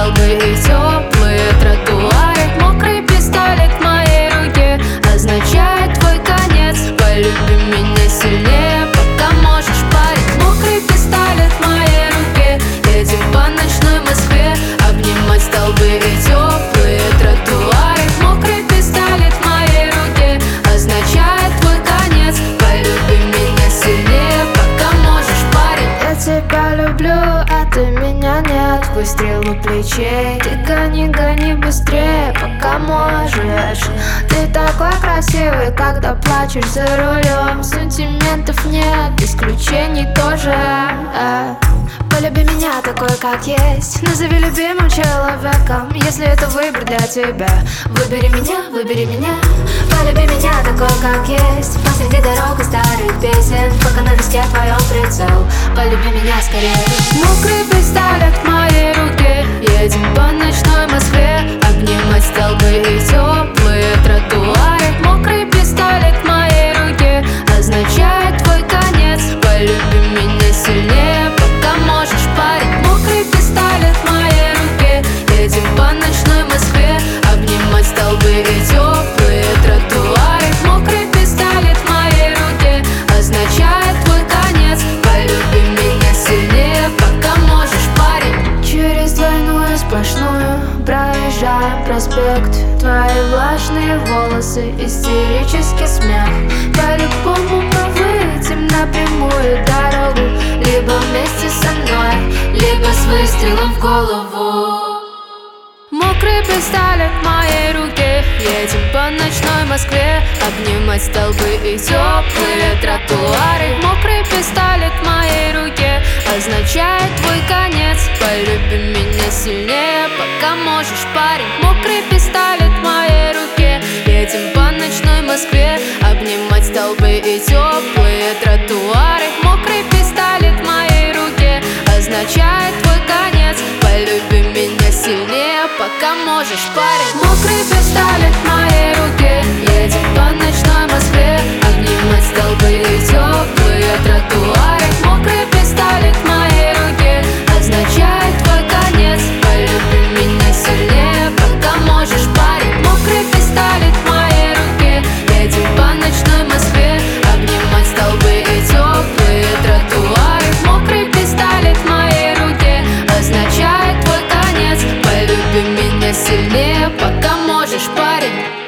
столбы и теплые тротуары. Мокрый пистолет в моей руке означает твой конец. Полюби меня сильнее, пока можешь, парень. Мокрый пистолет в моей руке, едем по ночной Москве, обнимать столбы и теплые тротуары. Мокрый пистолет в моей руке означает твой конец. Полюби меня сильнее, пока можешь, парень. Я тебя люблю, а ты меня нет. Выстрелы плечей, ты гони, гони быстрее, пока можешь. Ты такой красивый, когда плачешь за рулем. Сантиментов нет, исключений тоже. Полюби меня такой, как есть. Назови любимым человеком, если это выбор для тебя. Выбери меня, выбери меня. Полюби меня такой, как есть. Посреди дорог и старых песен, пока на доске твоем прицел. Полюби меня скорее. Мокрый пистолет в моей руке, едем по ночной Москве, обнимать столбы и теплые тротуары. Мокрый пистолет в моей руке означает твой конец. Полюби меня сильнее, пока можешь, парень. Мокрый пистолет в моей руке, едем по ночной Москве, обнимать столбы и теплые тротуары. Мокрый пистолет в моей руке означает твой конец. Полюби меня сильнее, пока можешь, парень. Через двойную сплошную проезжаем проспект. Твои влажные волосы, истерический смех. По-любому мы выйдем на прямую дорогу, либо вместе со мной, либо с выстрелом в голову. Мокрый пистолет в моей руке, едем по ночной Москве, обнимать столбы и теплые тротуары. Мокрый пистолет в моей руке означает твой конец. Полюби меня сильнее, пока можешь, парень. Мокрый пистолет в моей руке, едем по ночной Москве, обнимать столбы и теплые тротуары. Мокрый пистолет в моей руке означает твой конец. Полюби меня сильнее, пока можешь, парень. Мокрый пистолет в моей руке, едем по ночной Москве, обнимать столбы и теплые тротуары. Мокрый пистолет в моей руке означает твой конец. Полюби меня сильнее, пока можешь, парень. Мокрый пистолет в моей руке, едем по ночной Москве, обнимать столбы и теплые тротуары. Мокрый пистолет в моей руке означает твой конец. Полюби меня сильнее, пока можешь, парень.